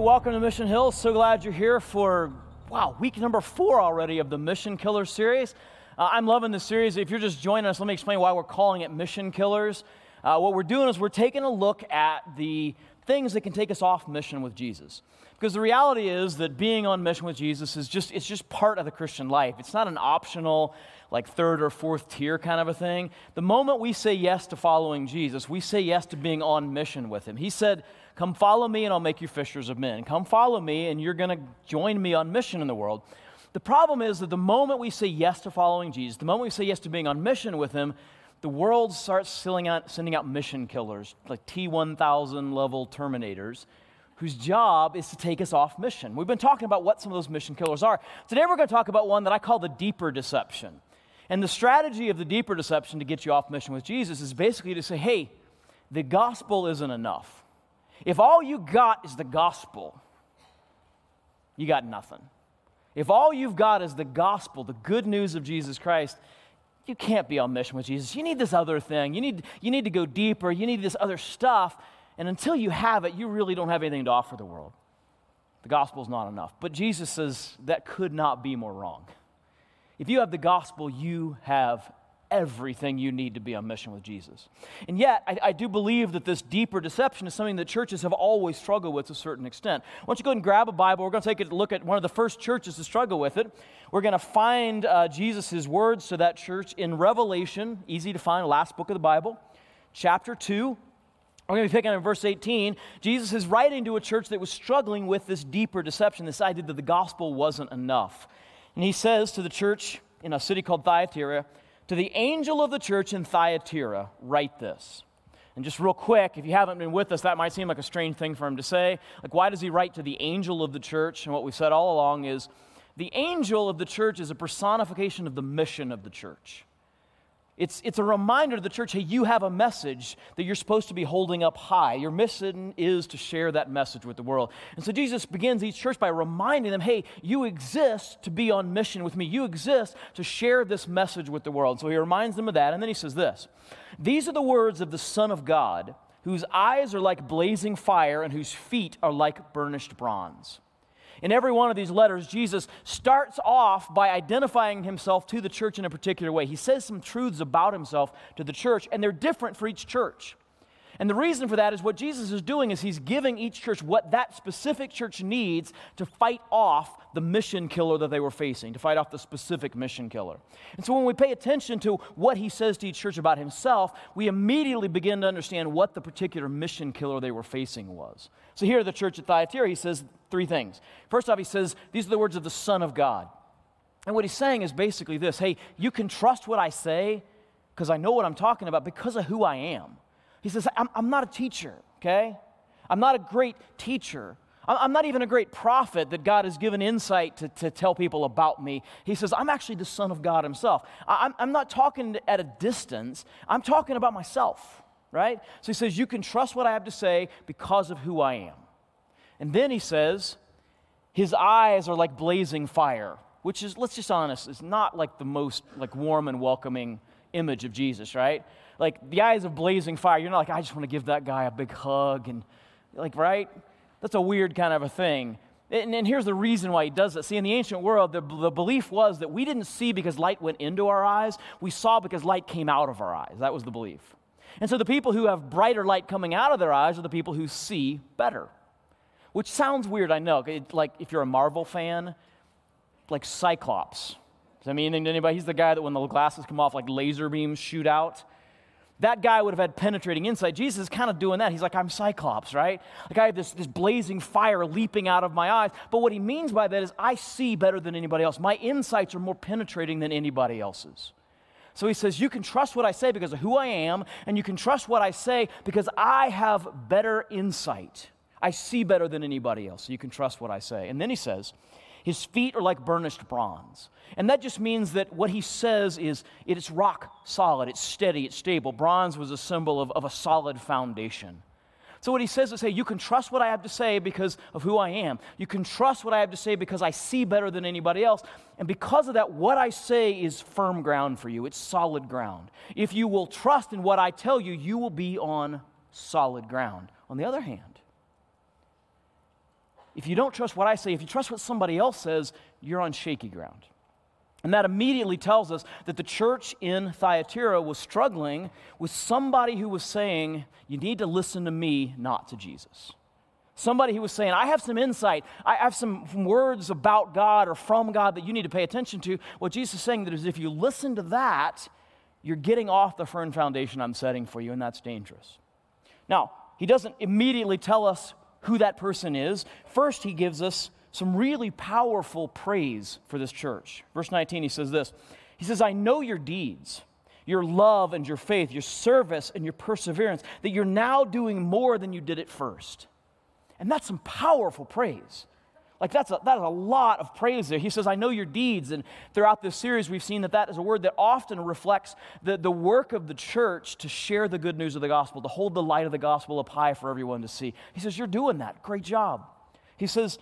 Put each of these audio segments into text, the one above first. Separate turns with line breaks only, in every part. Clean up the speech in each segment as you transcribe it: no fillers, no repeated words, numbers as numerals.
welcome to Mission Hill. So glad you're here for, week number 4 already of the Mission Killers series. I'm loving this series. If you're just joining us, let me explain why we're calling it Mission Killers. What we're doing is we're taking a look at the things that can take us off mission with Jesus. Because the reality is that being on mission with Jesus is just part of the Christian life. It's not an optional, like third or fourth tier kind of a thing. The moment we say yes to following Jesus, we say yes to being on mission with him. He said, "Come follow me and I'll make you fishers of men. Come follow me and you're going to join me on mission in the world." The problem is that the moment we say yes to following Jesus, the moment we say yes to being on mission with him, the world starts sending out mission killers, like T-1000 level Terminators, whose job is to take us off mission. We've been talking about what some of those mission killers are. Today we're going to talk about one that I call the deeper deception. And the strategy of the deeper deception to get you off mission with Jesus is basically to say, hey, the gospel isn't enough. If all you got is the gospel, you got nothing. If all you've got is the gospel, the good news of Jesus Christ, you can't be on mission with Jesus. You need this other thing. You need to go deeper. You need this other stuff. And until you have it, you really don't have anything to offer the world. The gospel is not enough. But Jesus says that could not be more wrong. If you have the gospel, you have everything you need to be on mission with Jesus. And yet, I do believe that this deeper deception is something that churches have always struggled with to a certain extent. Why don't you go ahead and grab a Bible. We're going to take a look at one of the first churches to struggle with it. We're going to find Jesus' words to that church in Revelation, easy to find, last book of the Bible, chapter 2. We're going to be picking on verse 18. Jesus is writing to a church that was struggling with this deeper deception, this idea that the gospel wasn't enough. And he says to the church in a city called Thyatira, "To the angel of the church in Thyatira, write this." And just real quick, if you haven't been with us, that might seem like a strange thing for him to say. Like, why does he write to the angel of the church? And what we've said all along is the angel of the church is a personification of the mission of the church. It's a reminder to the church, hey, you have a message that you're supposed to be holding up high. Your mission is to share that message with the world. And so Jesus begins each church by reminding them, hey, you exist to be on mission with me. You exist to share this message with the world. So he reminds them of that, and then he says this: "These are the words of the Son of God, whose eyes are like blazing fire and whose feet are like burnished bronze." In every one of these letters, Jesus starts off by identifying himself to the church in a particular way. He says some truths about himself to the church, and they're different for each church. And the reason for that is what Jesus is doing is he's giving each church what that specific church needs to fight off the mission killer that they were facing, to fight off the specific mission killer. And so when we pay attention to what he says to each church about himself, we immediately begin to understand what the particular mission killer they were facing was. So here at the church at Thyatira, he says 3 things. First off, he says, these are the words of the Son of God. And what he's saying is basically this: hey, you can trust what I say because I know what I'm talking about because of who I am. He says, I'm not a teacher, okay? I'm not a great teacher. I'm not even a great prophet that God has given insight to tell people about me. He says, I'm actually the Son of God himself. I'm not talking at a distance. I'm talking about myself, right? So he says, you can trust what I have to say because of who I am. And then he says, his eyes are like blazing fire, which is, let's just be honest, is not like the most like warm and welcoming image of Jesus, right? Like the eyes of blazing fire, you're not like, I just want to give that guy a big hug and like, right? That's a weird kind of a thing. And here's the reason why he does it. See, in the ancient world, the belief was that we didn't see because light went into our eyes. We saw because light came out of our eyes. That was the belief. And so the people who have brighter light coming out of their eyes are the people who see better. Which sounds weird, I know. Like if you're a Marvel fan, like Cyclops. Does that mean anything to anybody? He's the guy that when the glasses come off, like laser beams shoot out. That guy would have had penetrating insight. Jesus is kind of doing that. He's like, I'm Cyclops, right? Like I have this blazing fire leaping out of my eyes. But what he means by that is I see better than anybody else. My insights are more penetrating than anybody else's. So he says, you can trust what I say because of who I am, and you can trust what I say because I have better insight. I see better than anybody else, so you can trust what I say. And then he says, his feet are like burnished bronze. And that just means that what he says is it's rock solid, it's steady, it's stable. Bronze was a symbol of a solid foundation. So what he says is, hey, you can trust what I have to say because of who I am. You can trust what I have to say because I see better than anybody else. And because of that, what I say is firm ground for you. It's solid ground. If you will trust in what I tell you, you will be on solid ground. On the other hand, if you don't trust what I say, if you trust what somebody else says, you're on shaky ground. And that immediately tells us that the church in Thyatira was struggling with somebody who was saying, you need to listen to me, not to Jesus. Somebody who was saying, I have some insight, I have some words about God or from God that you need to pay attention to. What Jesus is saying is if you listen to that, you're getting off the firm foundation I'm setting for you, and that's dangerous. Now, he doesn't immediately tell us who that person is. First, he gives us some really powerful praise for this church. Verse 19, he says this. He says, I know your deeds, your love and your faith, your service and your perseverance, that you're now doing more than you did at first. And that's some powerful praise. Like that is a lot of praise there. He says, I know your deeds. And throughout this series, we've seen that is a word that often reflects the work of the church to share the good news of the gospel, to hold the light of the gospel up high for everyone to see. He says, you're doing that. Great job. He says,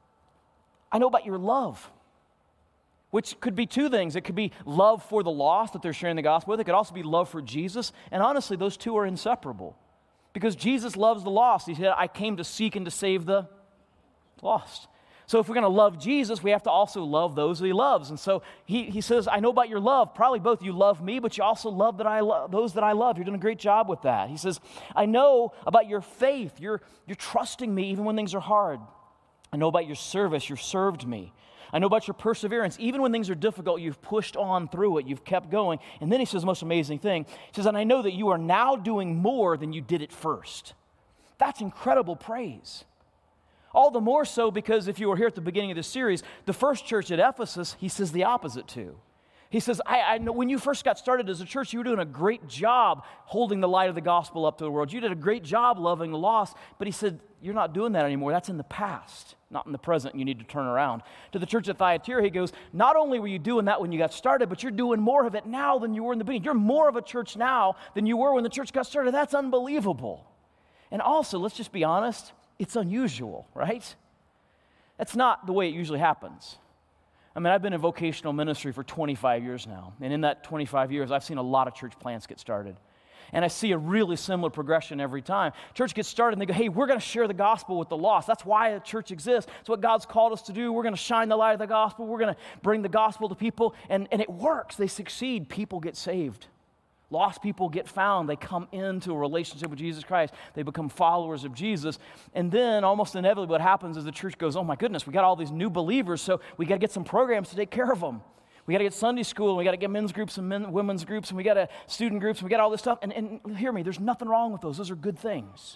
I know about your love, which could be two things. It could be love for the lost that they're sharing the gospel with. It could also be love for Jesus. And honestly, those two are inseparable because Jesus loves the lost. He said, I came to seek and to save the lost. So if we're going to love Jesus, we have to also love those that he loves. And so he says, I know about your love. Probably both you love me, but you also love those that I love. You're doing a great job with that. He says, I know about your faith. You're trusting me even when things are hard. I know about your service. You've served me. I know about your perseverance. Even when things are difficult, you've pushed on through it. You've kept going. And then he says the most amazing thing. He says, and I know that you are now doing more than you did at first. That's incredible praise. All the more so because if you were here at the beginning of this series, the first church at Ephesus, he says the opposite to. He says, I know when you first got started as a church, you were doing a great job holding the light of the gospel up to the world. You did a great job loving the lost, but he said, you're not doing that anymore. That's in the past, not in the present. You need to turn around. To the church at Thyatira, he goes, not only were you doing that when you got started, but you're doing more of it now than you were in the beginning. You're more of a church now than you were when the church got started. That's unbelievable. And also, let's just be honest, it's unusual, right? That's not the way it usually happens. I mean, I've been in vocational ministry for 25 years now, and in that 25 years, I've seen a lot of church plants get started. And I see a really similar progression every time. Church gets started, and they go, hey, we're going to share the gospel with the lost. That's why a church exists. It's what God's called us to do. We're going to shine the light of the gospel. We're going to bring the gospel to people, and it works. They succeed. People get saved. Lost people get found. They come into a relationship with Jesus Christ. They become followers of Jesus. And then almost inevitably what happens is the church goes, oh my goodness, we got all these new believers, so we got to get some programs to take care of them. We got to get Sunday school, and we got to get men's groups and women's groups, and we got student groups, and we got all this stuff. And hear me, there's nothing wrong with those. Those are good things.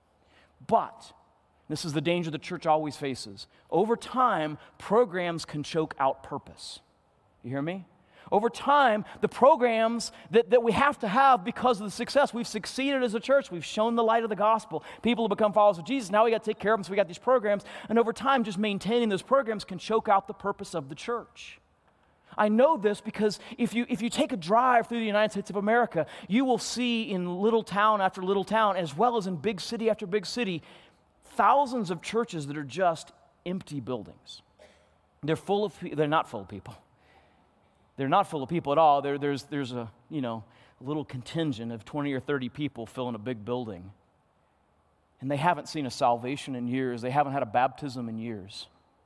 But this is the danger the church always faces. Over time, programs can choke out purpose. You hear me? Over time, the programs that we have to have because of the success, we've succeeded as a church, we've shown the light of the gospel, people have become followers of Jesus, now we got to take care of them, so we got these programs, and over time, just maintaining those programs can choke out the purpose of the church. I know this because if you take a drive through the United States of America, you will see in little town after little town, as well as in big city after big city, thousands of churches that are just empty buildings. They're not full of people. They're not full of people at all. There's a little contingent of 20 or 30 people filling a big building. And they haven't seen a salvation in years. They haven't had a baptism in years.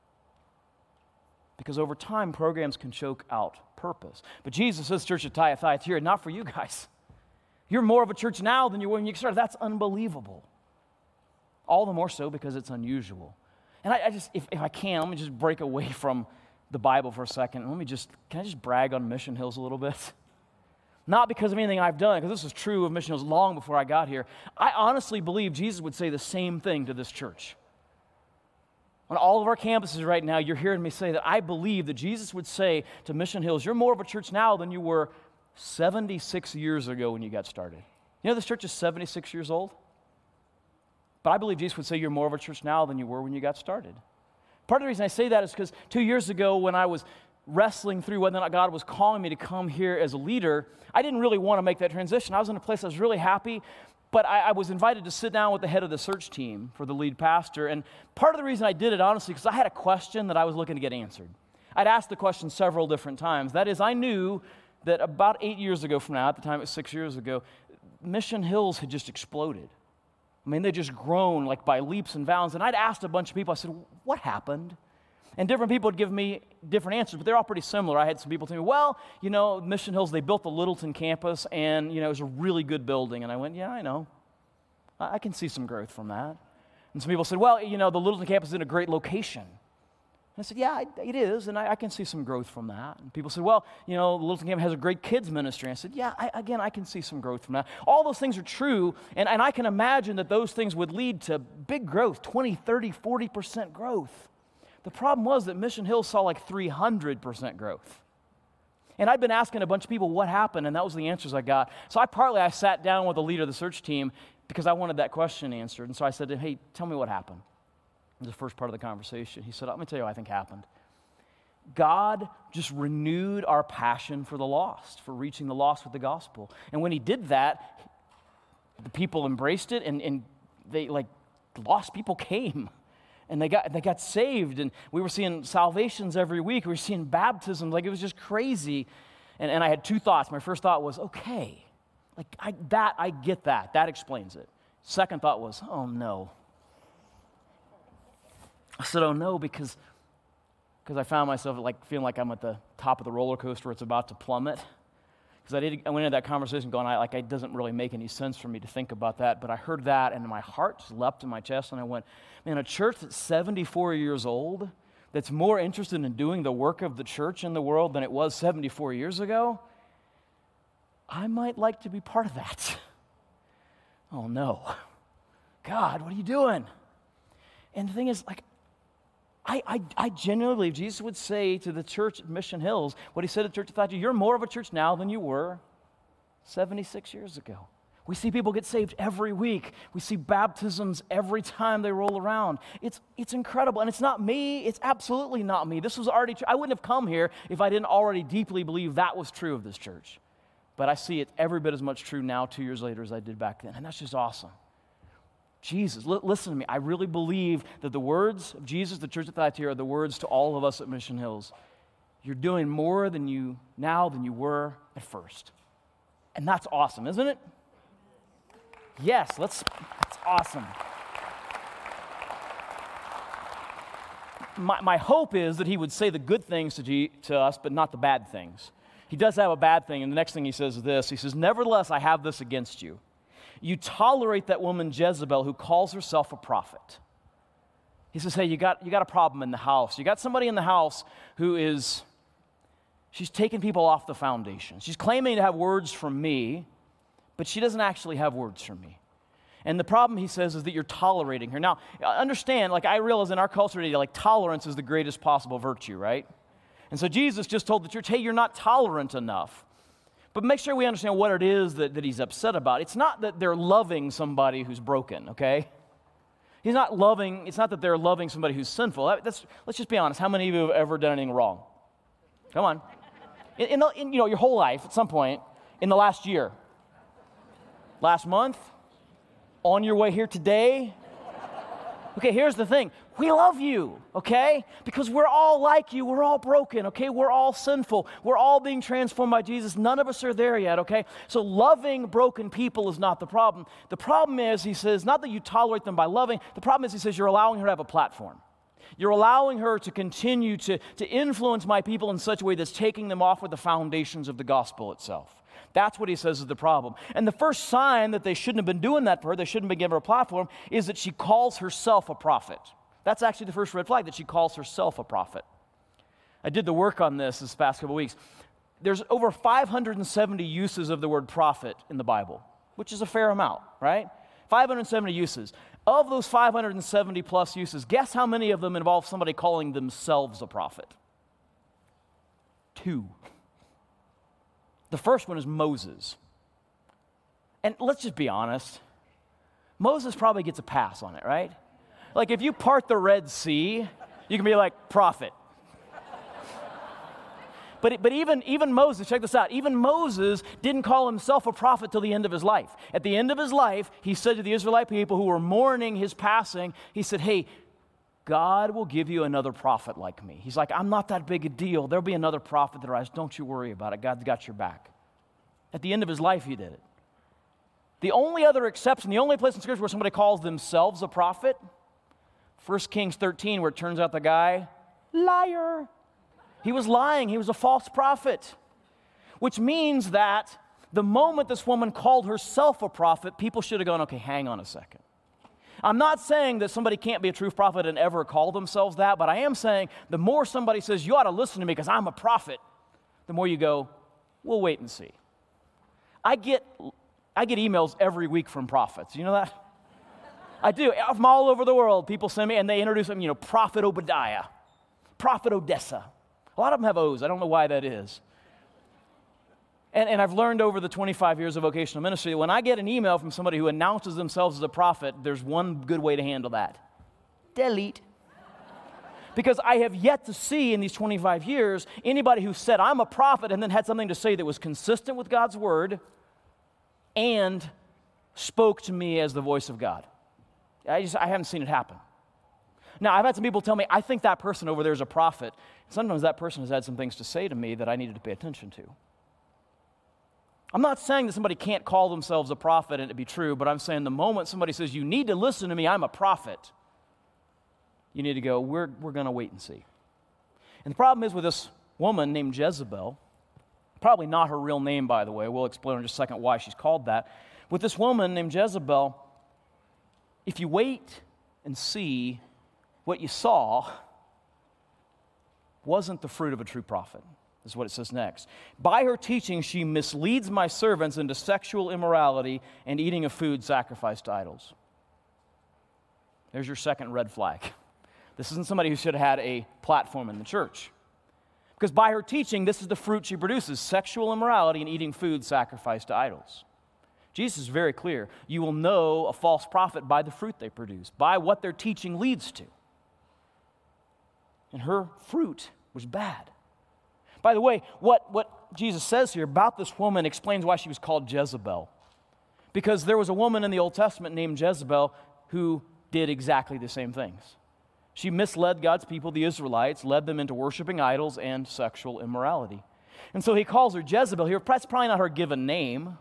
Because over time, programs can choke out purpose. But Jesus says, church at Thyatira, not for you guys. You're more of a church now than you were when you started. That's unbelievable. All the more so because it's unusual. And I just, if I can, let me just break away from the Bible for a second. Can I just brag on Mission Hills a little bit? Not because of anything I've done, because this was true of Mission Hills long before I got here. I honestly believe Jesus would say the same thing to this church. On all of our campuses right now, you're hearing me say that I believe that Jesus would say to Mission Hills, you're more of a church now than you were 76 years ago when you got started. You know this church is 76 years old? But I believe Jesus would say you're more of a church now than you were when you got started. Part of the reason I say that is because 2 years ago when I was wrestling through whether or not God was calling me to come here as a leader, I didn't really want to make that transition. I was in a place I was really happy, but I was invited to sit down with the head of the search team for the lead pastor. And part of the reason I did it, honestly, because I had a question that I was looking to get answered. I'd asked the question several different times. That is, I knew that about 8 years ago from now, at the time it was 6 years ago, Mission Hills had just exploded. I mean, they just grown like by leaps and bounds. And I'd asked a bunch of people, I said, what happened? And different people would give me different answers, but they're all pretty similar. I had some people tell me, well, Mission Hills, they built the Littleton campus, and, it was a really good building. And I went, yeah, I know. I can see some growth from that. And some people said, well, the Littleton campus is in a great location. And I said, yeah, it is, and I can see some growth from that. And people said, well, the Littleton campus has a great kids ministry. And I said, yeah, I can see some growth from that. All those things are true, and I can imagine that those things would lead to big growth, 20, 30, 40% growth. The problem was that Mission Hill saw like 300% growth. And I'd been asking a bunch of people what happened, and that was the answers I got. So I sat down with the leader of the search team because I wanted that question answered. And so I said to him, hey, tell me what happened. It was the first part of the conversation. He said, let me tell you what I think happened. God just renewed our passion for the lost, for reaching the lost with the gospel. And when he did that, the people embraced it, and they, lost people came. And they got saved, and we were seeing salvations every week. We were seeing baptisms. It was just crazy. And I had two thoughts. My first thought was, okay, I get that. That explains it. Second thought was, oh no. I said, oh no, because I found myself feeling like I'm at the top of the roller coaster where it's about to plummet. Because I went into that conversation going, it doesn't really make any sense for me to think about that. But I heard that, and my heart just leapt in my chest, and I went, man, a church that's 74 years old, that's more interested in doing the work of the church in the world than it was 74 years ago, I might like to be part of that. Oh no. God, what are you doing? And the thing is, I genuinely believe Jesus would say to the church at Mission Hills what he said to the church at Thatcher, you're more of a church now than you were 76 years ago. We see people get saved every week. We see baptisms every time they roll around. It's incredible, and it's not me. It's absolutely not me. This was already true. I wouldn't have come here if I didn't already deeply believe that was true of this church. But I see it every bit as much true now 2 years later as I did back then, and that's just awesome. Jesus, listen to me. I really believe that the words of Jesus, the church at Thyatira, are the words to all of us at Mission Hills. You're doing more than you were at first. And that's awesome, isn't it? Yes, that's awesome. My hope is that he would say the good things to us, but not the bad things. He does have a bad thing, and the next thing he says is this. He says, nevertheless, I have this against you. You tolerate that woman Jezebel who calls herself a prophet. He says, hey, you got a problem in the house. You got somebody in the house she's taking people off the foundation. She's claiming to have words from me, but she doesn't actually have words from me. And the problem, he says, is that you're tolerating her. Now, understand, I realize in our culture today, tolerance is the greatest possible virtue, right? And so Jesus just told the church, hey, you're not tolerant enough. But make sure we understand what it is that he's upset about. It's not that they're loving somebody who's broken, okay? It's not that they're loving somebody who's sinful. Let's just be honest. How many of you have ever done anything wrong? Come on. In your whole life, at some point, in the last year, last month, on your way here today. Okay, here's the thing. We love you, okay? Because we're all like you. We're all broken, okay? We're all sinful. We're all being transformed by Jesus. None of us are there yet, okay? So loving broken people is not the problem. The problem is, he says, not that you tolerate them by loving. The problem is, he says, you're allowing her to have a platform. You're allowing her to continue to influence my people in such a way that's taking them off with the foundations of the gospel itself. That's what he says is the problem. And the first sign that they shouldn't have been doing that for her, they shouldn't have been giving her a platform, is that she calls herself a prophet. That's actually the first red flag, that she calls herself a prophet. I did the work on this past couple weeks. There's over 570 uses of the word prophet in the Bible, which is a fair amount, right? 570 uses. Of those 570 plus uses, guess how many of them involve somebody calling themselves a prophet? 2. The first one is Moses. And let's just be honest. Moses probably gets a pass on it, right? If you part the Red Sea, you can be like, prophet. But even Moses, check this out, even Moses didn't call himself a prophet till the end of his life. At the end of his life, he said to the Israelite people who were mourning his passing, he said, hey, God will give you another prophet like me. He's like, I'm not that big a deal. There'll be another prophet that arises. Don't you worry about it. God's got your back. At the end of his life, he did it. The only other exception, the only place in Scripture where somebody calls themselves a prophet, 1 Kings 13, where it turns out the guy, liar. He was lying. He was a false prophet, which means that the moment this woman called herself a prophet, people should have gone, okay, hang on a second. I'm not saying that somebody can't be a true prophet and ever call themselves that, but I am saying the more somebody says, you ought to listen to me because I'm a prophet, the more you go, we'll wait and see. I get emails every week from prophets. You know that? I do. From all over the world, people send me, and they introduce them, Prophet Obadiah, Prophet Odessa. A lot of them have O's. I don't know why that is. And I've learned over the 25 years of vocational ministry that when I get an email from somebody who announces themselves as a prophet, there's one good way to handle that. Delete. Because I have yet to see in these 25 years anybody who said, I'm a prophet, and then had something to say that was consistent with God's word and spoke to me as the voice of God. I haven't seen it happen. Now, I've had some people tell me, I think that person over there is a prophet. Sometimes that person has had some things to say to me that I needed to pay attention to. I'm not saying that somebody can't call themselves a prophet and it be true, but I'm saying the moment somebody says, you need to listen to me, I'm a prophet, you need to go, we're going to wait and see. And the problem is with this woman named Jezebel, probably not her real name, by the way. We'll explain in just a second why she's called that. With this woman named Jezebel, if you wait and see, what you saw wasn't the fruit of a true prophet. This is what it says next. By her teaching, she misleads my servants into sexual immorality and eating of food sacrificed to idols. There's your second red flag. This isn't somebody who should have had a platform in the church. Because by her teaching, this is the fruit she produces, sexual immorality and eating food sacrificed to idols. Jesus is very clear. You will know a false prophet by the fruit they produce, by what their teaching leads to. And her fruit was bad. By the way, what Jesus says here about this woman explains why she was called Jezebel. Because there was a woman in the Old Testament named Jezebel who did exactly the same things. She misled God's people, the Israelites, led them into worshiping idols and sexual immorality. And so he calls her Jezebel here. That's probably not her given name,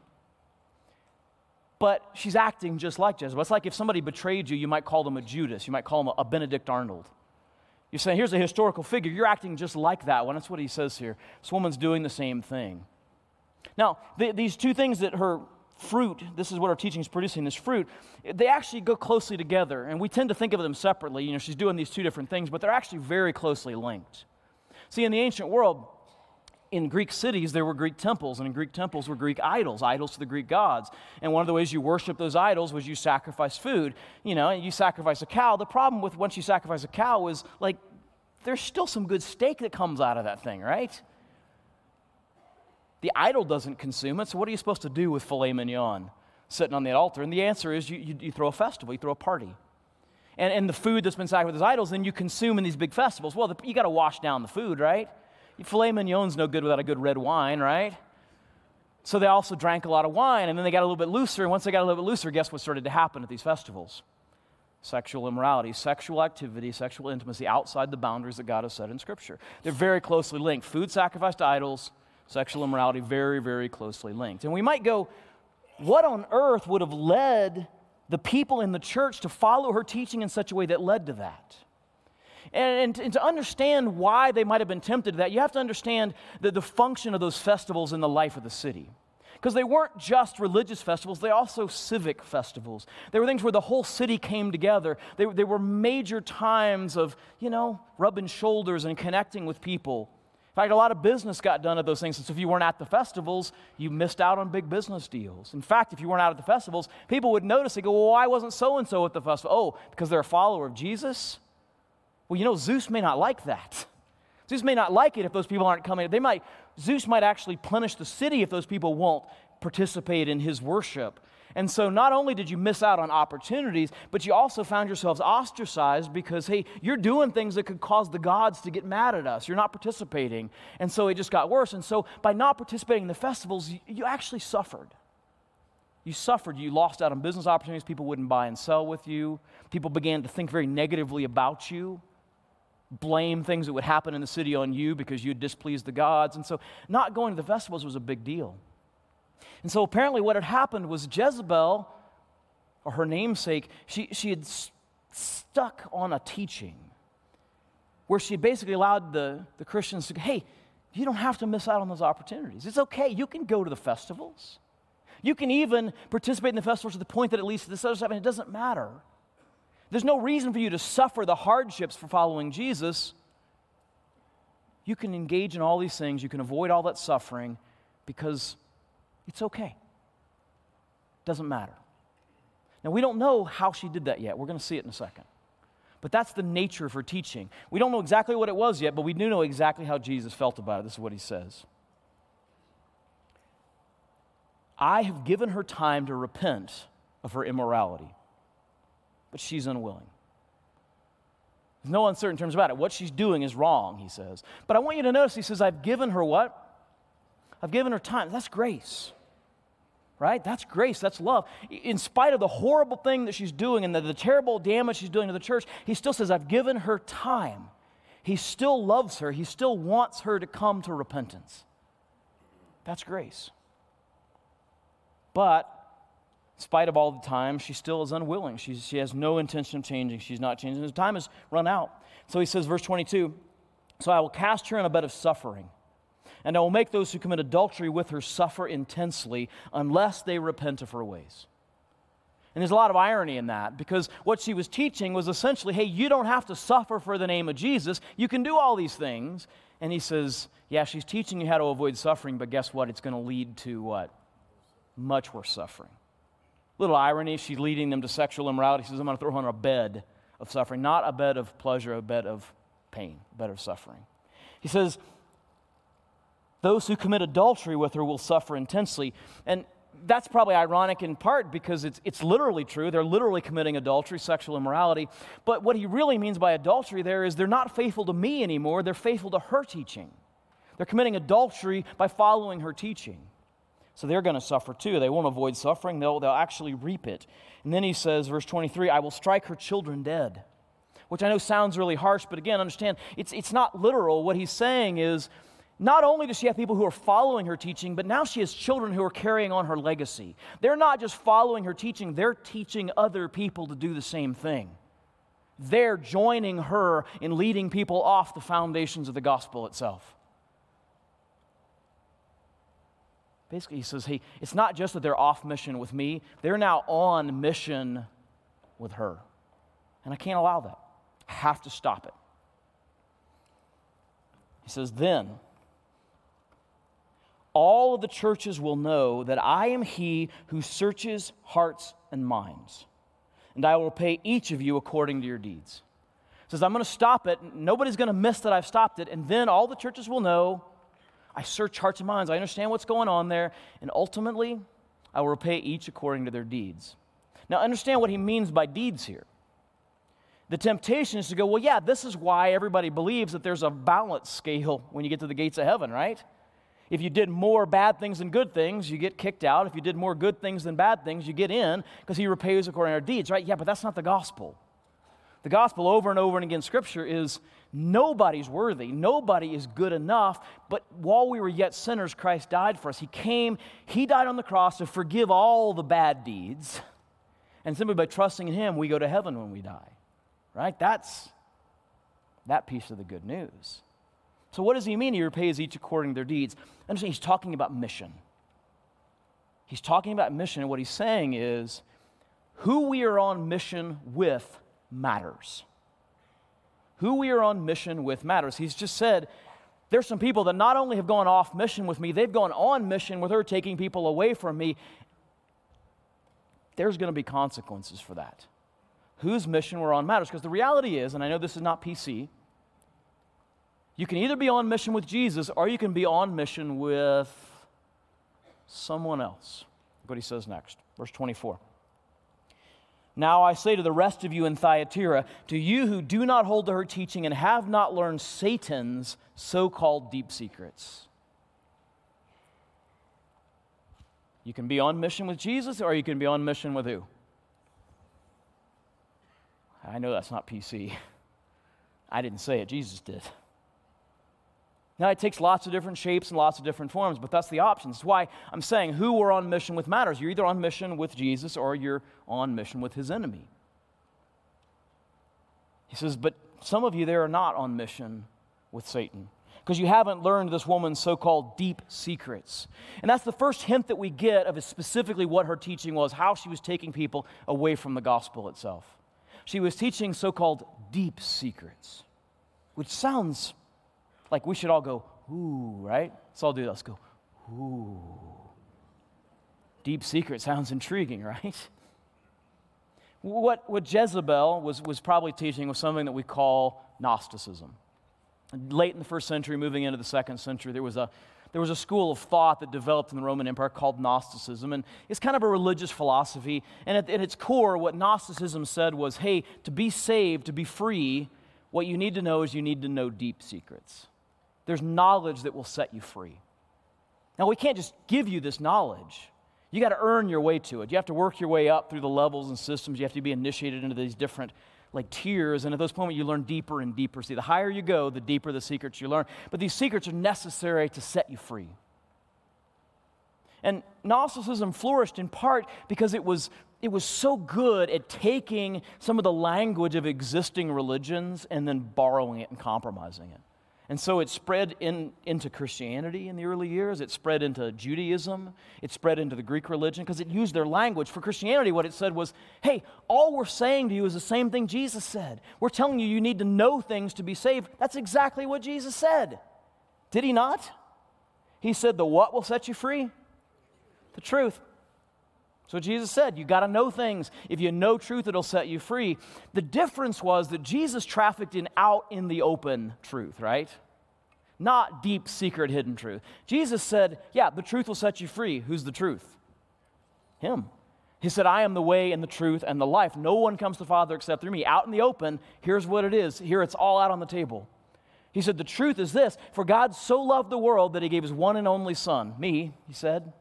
but she's acting just like Jezebel. It's like if somebody betrayed you, you might call them a Judas. You might call them a Benedict Arnold. You're saying, here's a historical figure. You're acting just like that one. That's what he says here. This woman's doing the same thing. Now, these two things that her fruit, this is what her teaching is producing, this fruit, they actually go closely together. And we tend to think of them separately. She's doing these two different things, but they're actually very closely linked. See, in the ancient world, in Greek cities, there were Greek temples, and in Greek temples were Greek idols to the Greek gods. And one of the ways you worship those idols was you sacrifice food. You sacrifice a cow. The problem with once you sacrifice a cow is, there's still some good steak that comes out of that thing, right? The idol doesn't consume it, so what are you supposed to do with filet mignon sitting on the altar? And the answer is you throw a festival, you throw a party. And the food that's been sacrificed with idols, then you consume in these big festivals. Well, you got to wash down the food, right? Filet mignon's no good without a good red wine, right? So they also drank a lot of wine, and then they got a little bit looser. And once they got a little bit looser, guess what started to happen at these festivals? Sexual immorality, sexual activity, sexual intimacy outside the boundaries that God has set in Scripture. They're very closely linked. Food sacrificed to idols, sexual immorality, very, very closely linked. And we might go, what on earth would have led the people in the church to follow her teaching in such a way that led to that? And to understand why they might have been tempted to that, you have to understand the function of those festivals in the life of the city. Because they weren't just religious festivals, they also civic festivals. They were things where the whole city came together. They were major times of, rubbing shoulders and connecting with people. In fact, a lot of business got done at those things. And so if you weren't at the festivals, you missed out on big business deals. In fact, if you weren't out at the festivals, people would notice, they go, well, why wasn't so-and-so at the festival? Oh, because they're a follower of Jesus? Well, Zeus may not like that. Zeus may not like it if those people aren't coming. Zeus might actually punish the city if those people won't participate in his worship. And so not only did you miss out on opportunities, but you also found yourselves ostracized because, hey, you're doing things that could cause the gods to get mad at us. You're not participating. And so it just got worse. And so by not participating in the festivals, you actually suffered. You suffered. You lost out on business opportunities. People wouldn't buy and sell with you. People began to think very negatively about you, blame things that would happen in the city on you because you had displeased the gods. And so not going to the festivals was a big deal. And so apparently what had happened was Jezebel, or her namesake, she had stuck on a teaching where she basically allowed the Christians to, hey, you don't have to miss out on those opportunities. It's okay. You can go to the festivals. You can even participate in the festivals to the point that it leads to this other stuff, and it doesn't matter. There's no reason for you to suffer the hardships for following Jesus. You can engage in all these things. You can avoid all that suffering because it's okay. Doesn't matter. Now, we don't know how she did that yet. We're going to see it in a second. But that's the nature of her teaching. We don't know exactly what it was yet, but we do know exactly how Jesus felt about it. This is what he says. I have given her time to repent of her immorality, but she's unwilling. There's no uncertain terms about it. What she's doing is wrong, he says. But I want you to notice, he says, I've given her what? I've given her time. That's grace. Right? That's grace. That's love. In spite of the horrible thing that she's doing and the terrible damage she's doing to the church, he still says, I've given her time. He still loves her. He still wants her to come to repentance. That's grace. But in spite of all the time, she still is unwilling. She has no intention of changing. She's not changing. His time has run out. So he says, verse 22, so I will cast her in a bed of suffering, and I will make those who commit adultery with her suffer intensely unless they repent of her ways. And there's a lot of irony in that, because what she was teaching was essentially, hey, you don't have to suffer for the name of Jesus. You can do all these things. And he says, yeah, she's teaching you how to avoid suffering, but guess what? It's going to lead to what? Much worse suffering. Little irony, she's leading them to sexual immorality. He says, I'm going to throw her on a bed of suffering, not a bed of pleasure, a bed of pain, a bed of suffering. He says, those who commit adultery with her will suffer intensely. And that's probably ironic in part because it's literally true. They're literally committing adultery, sexual immorality. But what he really means by adultery there is they're not faithful to me anymore. They're faithful to her teaching. They're committing adultery by following her teaching. So they're going to suffer too. They won't avoid suffering. They'll actually reap it. And then he says, verse 23, I will strike her children dead, which I know sounds really harsh, but again, understand, it's not literal. What he's saying is, not only does she have people who are following her teaching, but now she has children who are carrying on her legacy. They're not just following her teaching, they're teaching other people to do the same thing. They're joining her in leading people off the foundations of the gospel itself. Basically, he says, hey, it's not just that they're off mission with me, they're now on mission with her. And I can't allow that. I have to stop it. He says, then all of the churches will know that I am he who searches hearts and minds, and I will repay each of you according to your deeds. He says, I'm going to stop it. Nobody's going to miss that I've stopped it, and then all the churches will know I search hearts and minds. I understand what's going on there, and ultimately, I will repay each according to their deeds. Now, understand what he means by deeds here. The temptation is to go, well, yeah, this is why everybody believes that there's a balance scale when you get to the gates of heaven, right? If you did more bad things than good things, you get kicked out. If you did more good things than bad things, you get in because he repays according to our deeds, right? Yeah, but that's not the gospel. The gospel over and over and again in Scripture is nobody's worthy. Nobody is good enough. But while we were yet sinners, Christ died for us. He came, he died on the cross to forgive all the bad deeds. And simply by trusting in him, we go to heaven when we die. Right? That's that piece of the good news. So what does he mean? He repays each according to their deeds. Understand, he's talking about mission. He's talking about mission, and what he's saying is who we are on mission with matters. Who we are on mission with matters. He's just said, there's some people that not only have gone off mission with me, they've gone on mission with her, taking people away from me. There's going to be consequences for that. Whose mission we're on matters. Because the reality is, and I know this is not PC, you can either be on mission with Jesus or you can be on mission with someone else. Look what he says next. Verse 24. Now I say to the rest of you in Thyatira, to you who do not hold to her teaching and have not learned Satan's so-called deep secrets. You can be on mission with Jesus or you can be on mission with who? I know that's not PC. I didn't say it, Jesus did. Now, it takes lots of different shapes and lots of different forms, but that's the option. That's why I'm saying who we're on mission with matters. You're either on mission with Jesus or you're on mission with his enemy. He says, but some of you there are not on mission with Satan because you haven't learned this woman's so-called deep secrets. And that's the first hint that we get of specifically what her teaching was, how she was taking people away from the gospel itself. She was teaching so-called deep secrets, which sounds like we should all go, ooh, right? Let's all do that. Let's go, ooh. Deep secret sounds intriguing, right? What Jezebel was probably teaching was something that we call Gnosticism. Late in the first century, moving into the second century, there was a school of thought that developed in the Roman Empire called Gnosticism, and it's kind of a religious philosophy. And at its core, what Gnosticism said was, hey, to be saved, to be free, what you need to know is you need to know deep secrets. There's knowledge that will set you free. Now, we can't just give you this knowledge. You got to earn your way to it. You have to work your way up through the levels and systems. You have to be initiated into these different tiers, and at those points you learn deeper and deeper. See, the higher you go, the deeper the secrets you learn. But these secrets are necessary to set you free. And Gnosticism flourished in part because it was so good at taking some of the language of existing religions and then borrowing it and compromising it. And so it spread into Christianity in the early years. It spread into Judaism. It spread into the Greek religion because it used their language. For Christianity, what it said was, hey, all we're saying to you is the same thing Jesus said. We're telling you need to know things to be saved. That's exactly what Jesus said. Did he not? He said the what will set you free? The truth. So Jesus said, you got to know things. If you know truth, it'll set you free. The difference was that Jesus trafficked out in the open truth, right? Not deep, secret, hidden truth. Jesus said, yeah, the truth will set you free. Who's the truth? Him. He said, I am the way and the truth and the life. No one comes to the Father except through me. Out in the open, here's what it is. Here it's all out on the table. He said, the truth is this, for God so loved the world that he gave his one and only Son, me, he said,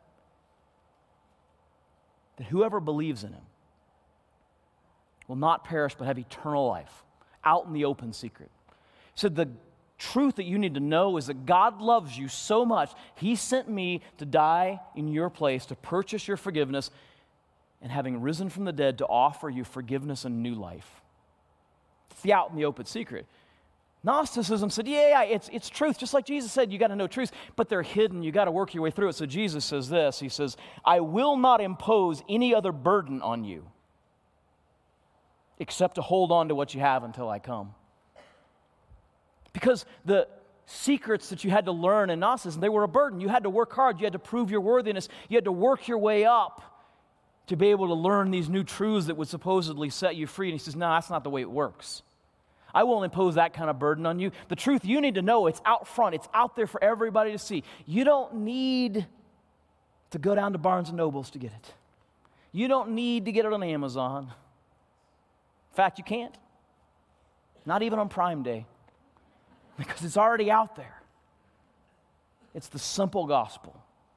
that whoever believes in him will not perish but have eternal life, out in the open secret. He said the truth that you need to know is that God loves you so much, he sent me to die in your place, to purchase your forgiveness, and having risen from the dead, to offer you forgiveness and new life. It's the out in the open secret. Gnosticism said, yeah, it's truth. Just like Jesus said, you got to know truth, but they're hidden. You got to work your way through it. So Jesus says this. He says, I will not impose any other burden on you except to hold on to what you have until I come. Because the secrets that you had to learn in Gnosticism, they were a burden. You had to work hard. You had to prove your worthiness. You had to work your way up to be able to learn these new truths that would supposedly set you free. And he says, no, that's not the way it works. I won't impose that kind of burden on you. The truth you need to know, it's out front. It's out there for everybody to see. You don't need to go down to Barnes & Nobles to get it. You don't need to get it on Amazon. In fact, you can't. Not even on Prime Day. Because it's already out there. It's the simple gospel.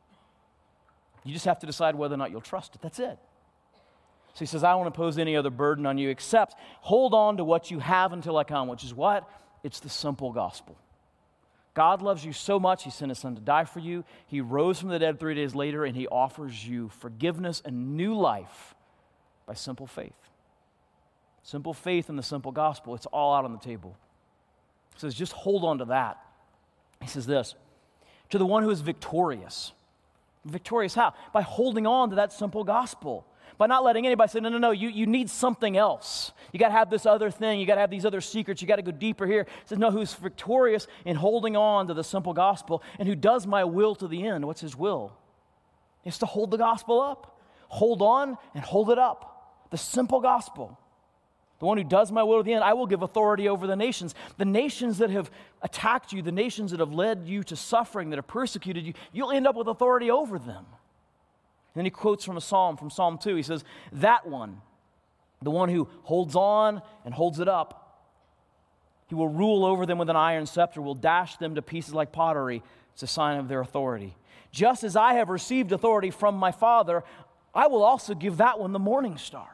You just have to decide whether or not you'll trust it. That's it. So he says, I won't impose any other burden on you except hold on to what you have until I come, which is what? It's the simple gospel. God loves you so much, he sent his Son to die for you. He rose from the dead 3 days later, and he offers you forgiveness and new life by simple faith. Simple faith in the simple gospel. It's all out on the table. He says, just hold on to that. He says this, to the one who is victorious. Victorious how? By holding on to that simple gospel. By not letting anybody say, no, you need something else. You got to have this other thing. You got to have these other secrets. You got to go deeper here. He says, no, who's victorious in holding on to the simple gospel and who does my will to the end. What's his will? It's to hold the gospel up. Hold on and hold it up. The simple gospel. The one who does my will to the end, I will give authority over the nations. The nations that have attacked you, the nations that have led you to suffering, that have persecuted you, you'll end up with authority over them. And then he quotes from from Psalm 2. He says, that one, the one who holds on and holds it up, he will rule over them with an iron scepter, will dash them to pieces like pottery. It's a sign of their authority. Just as I have received authority from my Father, I will also give that one the morning star.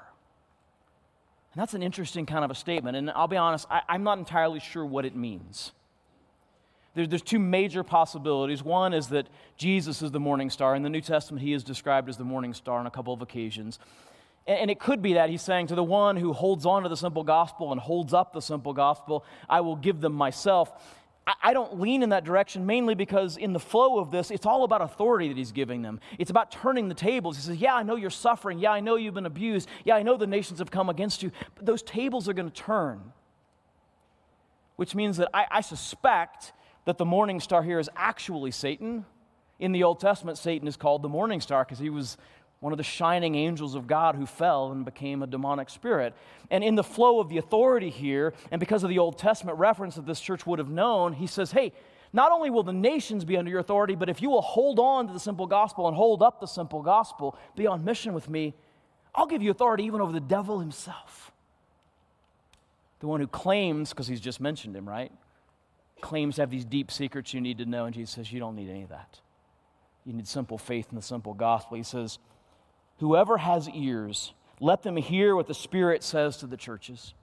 And that's an interesting kind of a statement. And I'll be honest, I'm not entirely sure what it means. There's two major possibilities. One is that Jesus is the morning star. In the New Testament, he is described as the morning star on a couple of occasions. And it could be that he's saying to the one who holds on to the simple gospel and holds up the simple gospel, I will give them myself. I don't lean in that direction mainly because in the flow of this, it's all about authority that he's giving them. It's about turning the tables. He says, yeah, I know you're suffering. Yeah, I know you've been abused. Yeah, I know the nations have come against you. But those tables are going to turn, which means that I suspect that the morning star here is actually Satan. In the Old Testament, Satan is called the morning star because he was one of the shining angels of God who fell and became a demonic spirit. And in the flow of the authority here, and because of the Old Testament reference that this church would have known, he says, hey, not only will the nations be under your authority, but if you will hold on to the simple gospel and hold up the simple gospel, be on mission with me, I'll give you authority even over the devil himself. The one who claims, because he's just mentioned him, right? Claims to have these deep secrets you need to know, and Jesus says, you don't need any of that. You need simple faith in the simple gospel. He says, whoever has ears, let them hear what the Spirit says to the churches.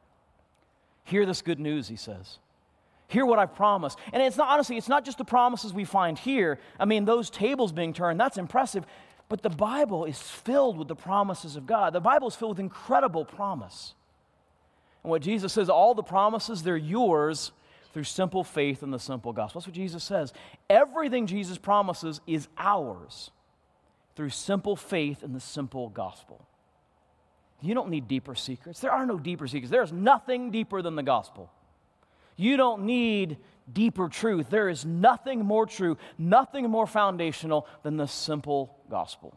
Hear this good news, he says. Hear what I've promised. And it's not, honestly, it's not just the promises we find here. I mean, those tables being turned, that's impressive. But the Bible is filled with the promises of God. The Bible is filled with incredible promise. And what Jesus says, all the promises, they're yours through simple faith in the simple gospel. That's what Jesus says. Everything Jesus promises is ours through simple faith in the simple gospel. You don't need deeper secrets. There are no deeper secrets. There is nothing deeper than the gospel. You don't need deeper truth. There is nothing more true, nothing more foundational than the simple gospel.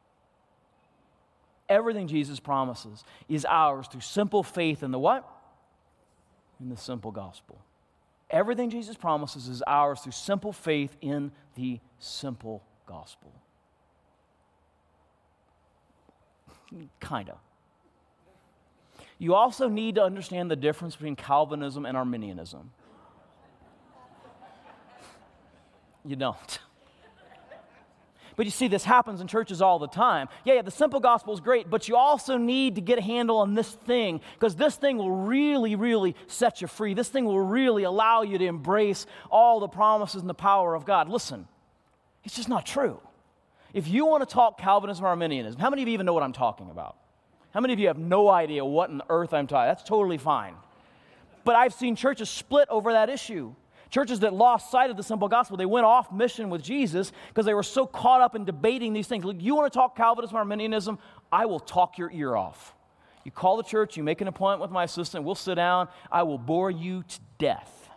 Everything Jesus promises is ours through simple faith in the what? In the simple gospel. Everything Jesus promises is ours through simple faith in the simple gospel. Kind of. You also need to understand the difference between Calvinism and Arminianism. You don't. But you see, this happens in churches all the time. Yeah, the simple gospel is great, but you also need to get a handle on this thing, because this thing will really, really set you free. This thing will really allow you to embrace all the promises and the power of God. Listen, it's just not true. If you want to talk Calvinism or Arminianism, how many of you even know what I'm talking about? How many of you have no idea what in the earth I'm talking about? That's totally fine. But I've seen churches split over that issue. Churches that lost sight of the simple gospel, they went off mission with Jesus because they were so caught up in debating these things. Look, you want to talk Calvinism or Arminianism? I will talk your ear off. You call the church, you make an appointment with my assistant, we'll sit down, I will bore you to death.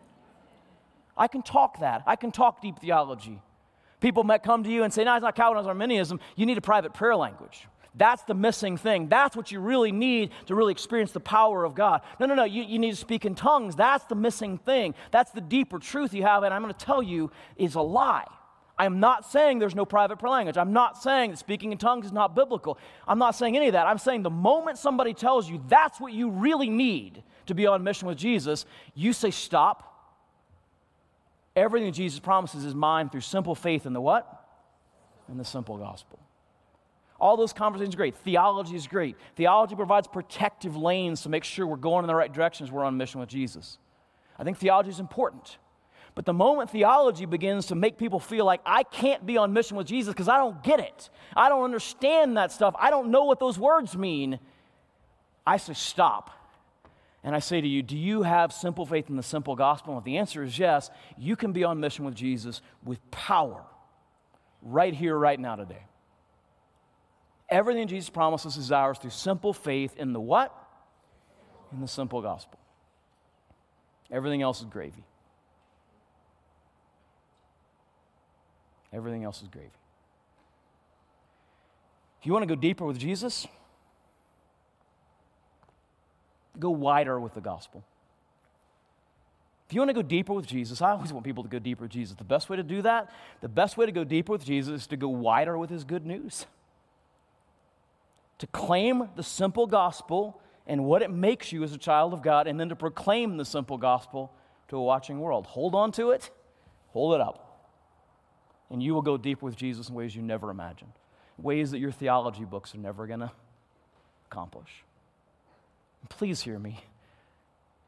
I can talk that. I can talk deep theology. People might come to you and say, no, it's not Calvinism or Arminianism. You need a private prayer language. That's the missing thing. That's what you really need to really experience the power of God. No. You need to speak in tongues. That's the missing thing. That's the deeper truth you have, and I'm going to tell you is a lie. I'm not saying there's no private prayer language. I'm not saying that speaking in tongues is not biblical. I'm not saying any of that. I'm saying the moment somebody tells you that's what you really need to be on mission with Jesus, you say stop. Everything Jesus promises is mine through simple faith in the what? In the simple gospel. All those conversations are great. Theology is great. Theology provides protective lanes to make sure we're going in the right direction as we're on mission with Jesus. I think theology is important. But the moment theology begins to make people feel like I can't be on mission with Jesus because I don't get it, I don't understand that stuff, I don't know what those words mean, I say stop. And I say to you, do you have simple faith in the simple gospel? And if the answer is yes, you can be on mission with Jesus with power right here, right now, today. Everything Jesus promises is ours through simple faith in the what? In the simple gospel. Everything else is gravy. Everything else is gravy. If you want to go deeper with Jesus, go wider with the gospel. If you want to go deeper with Jesus, I always want people to go deeper with Jesus. The best way to do that, the best way to go deeper with Jesus is to go wider with his good news. To claim the simple gospel and what it makes you as a child of God, and then to proclaim the simple gospel to a watching world. Hold on to it, hold it up, and you will go deeper with Jesus in ways you never imagined, ways that your theology books are never going to accomplish. And please hear me.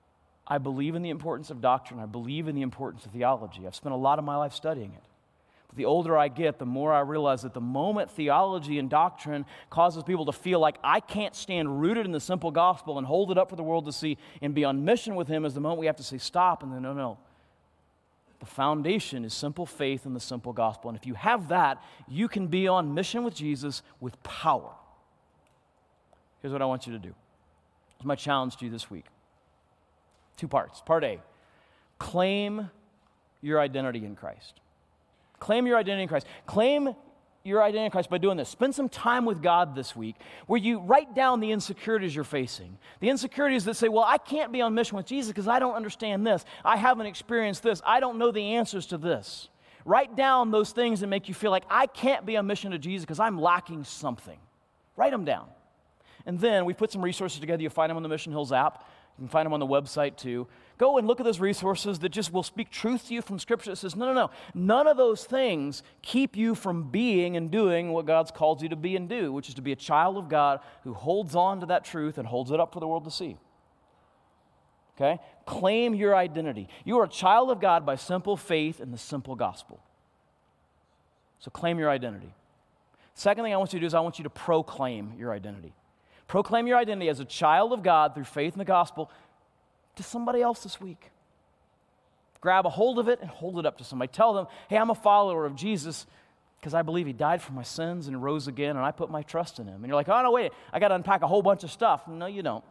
I believe in the importance of doctrine. I believe in the importance of theology. I've spent a lot of my life studying it. But the older I get, the more I realize that the moment theology and doctrine causes people to feel like I can't stand rooted in the simple gospel and hold it up for the world to see and be on mission with Him, is the moment we have to say stop and then no. The foundation is simple faith in the simple gospel. And if you have that, you can be on mission with Jesus with power. Here's what I want you to do. Here's my challenge to you this week. 2 parts. Part A, claim your identity in Christ. Claim your identity in Christ. Claim your identity in Christ by doing this. Spend some time with God this week where you write down the insecurities you're facing. The insecurities that say, well, I can't be on mission with Jesus because I don't understand this. I haven't experienced this. I don't know the answers to this. Write down those things that make you feel like I can't be on mission to Jesus because I'm lacking something. Write them down. And then we put some resources together. You'll find them on the Mission Hills app. You can find them on the website too. Go and look at those resources that just will speak truth to you from Scripture that says, no. None of those things keep you from being and doing what God's called you to be and do, which is to be a child of God who holds on to that truth and holds it up for the world to see. Okay? Claim your identity. You are a child of God by simple faith in the simple gospel. So claim your identity. Second thing I want you to do is I want you to proclaim your identity. Proclaim your identity as a child of God through faith in the gospel to somebody else this week. Grab a hold of it and hold it up to somebody. Tell them, hey, I'm a follower of Jesus because I believe He died for my sins and rose again, and I put my trust in Him. And you're like, oh, no, wait, I got to unpack a whole bunch of stuff. No, you don't.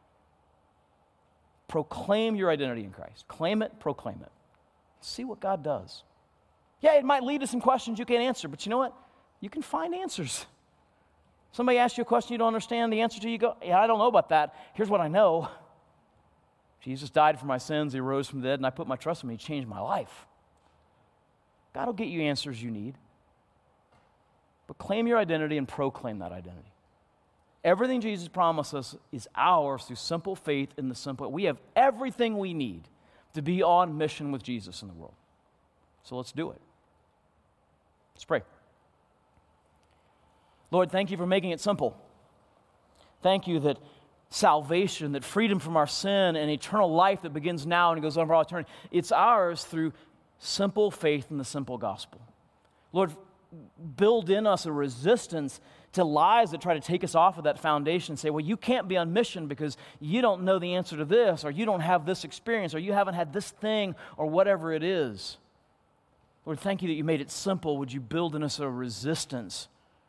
Proclaim your identity in Christ. Claim it, proclaim it. See what God does. Yeah, it might lead to some questions you can't answer, but you know what? You can find answers. Somebody asks you a question you don't understand the answer to, you go, yeah, I don't know about that. Here's what I know. Jesus died for my sins, He rose from the dead, and I put my trust in Him. He changed my life. God will get you answers you need. But claim your identity and proclaim that identity. Everything Jesus promised us is ours through simple faith in the simple. We have everything we need to be on mission with Jesus in the world. So let's do it. Let's pray. Lord, thank You for making it simple. Thank You that salvation, that freedom from our sin and eternal life that begins now and goes on for all eternity, it's ours through simple faith in the simple gospel. Lord, build in us a resistance to lies that try to take us off of that foundation and say, well, you can't be on mission because you don't know the answer to this, or you don't have this experience, or you haven't had this thing, or whatever it is. Lord, thank You that You made it simple. Would You build in us a resistance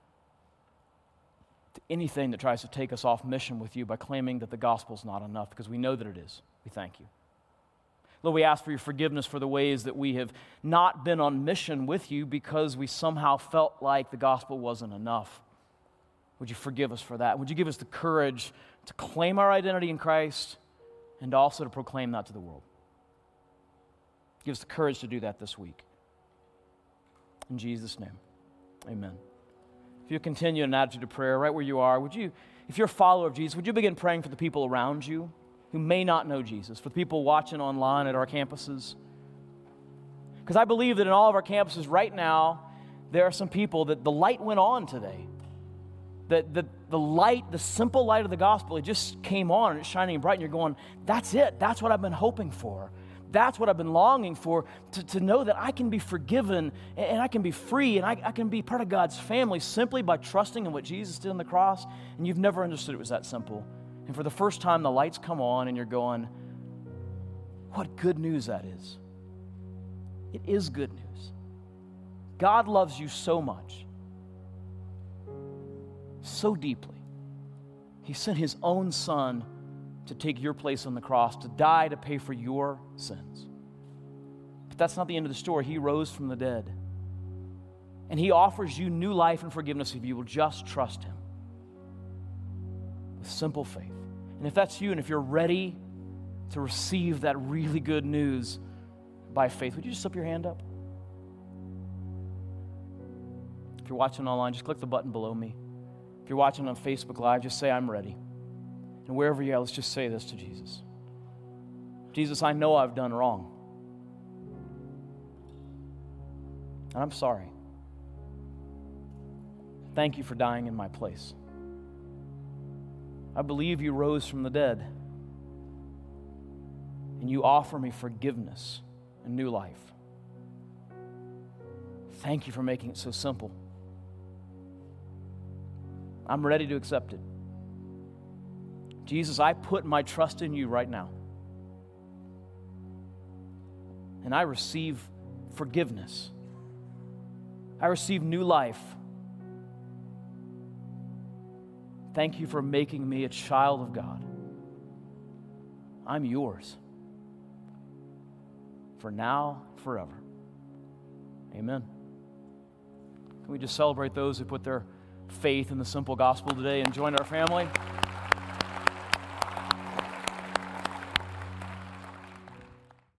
to anything that tries to take us off mission with You by claiming that the gospel's not enough, because we know that it is. We thank You. Lord, we ask for Your forgiveness for the ways that we have not been on mission with You because we somehow felt like the gospel wasn't enough. Would You forgive us for that? Would You give us the courage to claim our identity in Christ and also to proclaim that to the world? Give us the courage to do that this week. In Jesus' name, amen. If you continue in an attitude of prayer right where you are, would you, if you're a follower of Jesus, would you begin praying for the people around you who may not know Jesus, for the people watching online at our campuses? Because I believe that in all of our campuses right now, there are some people that the light went on today. That the light, the simple light of the gospel, it just came on and it's shining bright, and you're going, that's it. That's what I've been hoping for. That's what I've been longing for, to know that I can be forgiven and I can be free and I can be part of God's family simply by trusting in what Jesus did on the cross. And you've never understood it was that simple. And for the first time, the lights come on and you're going, what good news that is. It is good news. God loves you so much, so deeply. He sent His own Son to take your place on the cross, to die to pay for your sins. But that's not the end of the story. He rose from the dead. And He offers you new life and forgiveness if you will just trust Him with simple faith. And if that's you, and if you're ready to receive that really good news by faith, would you just slip your hand up? If you're watching online, just click the button below me. If you're watching on Facebook Live, just say, I'm ready. And wherever you are, let's just say this to Jesus. Jesus, I know I've done wrong. And I'm sorry. Thank You for dying in my place. I believe You rose from the dead. and you offer me forgiveness and new life. Thank you for making it so simple. I'm ready to accept it. Jesus, I put my trust in you right now. And I receive forgiveness. I receive new life. Thank you for making me a child of God. I'm yours. For now, forever. Amen. Can we just celebrate those who put their faith in the simple gospel today and join our family?